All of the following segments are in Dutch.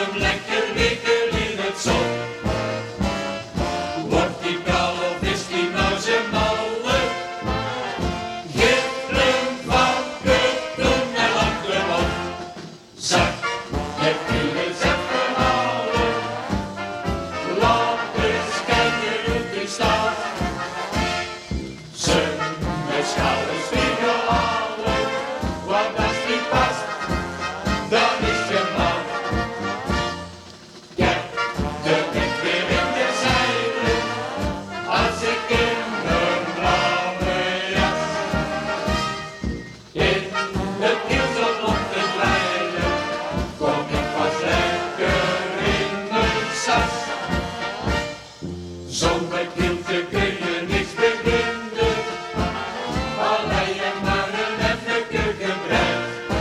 hem lekker wikken in het zon. Wordt die kaal of is die nou zijn malle? Gippelen van kutten en lang op. Zak, je viel eens even halen. Laat eens kijken hoe die staat. Zijn schouders spiegel halen. Want als die past, dan is je man. Kijk, de wind weer in de zeilen. Als ik in een blauwe jas in het kiel zo op te glijden, kom ik pas lekker in mijn sas. Zonder kieltje kun je niks beginnen, alleen je maar een effeke gebruik.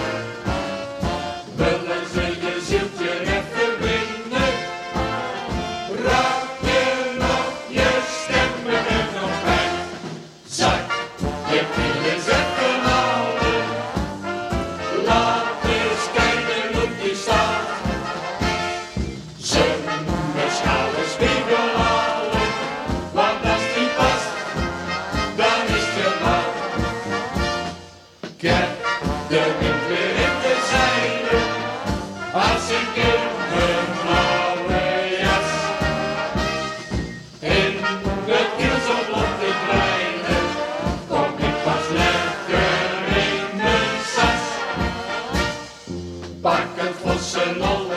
Willen ze je zieltje even winnen, raak je nog je stemmen er nog bij. Zak, je piel eens even halen, laat eens kijken hoe die staat. Zijn schouders spiegel halen, want als die past, dan is je man. Kijk, de wind weer in de zeilen, als ik in een blauwe jas in het kiel zo op te glijden, kom ik pas lekker in mijn sas. Pak het vos en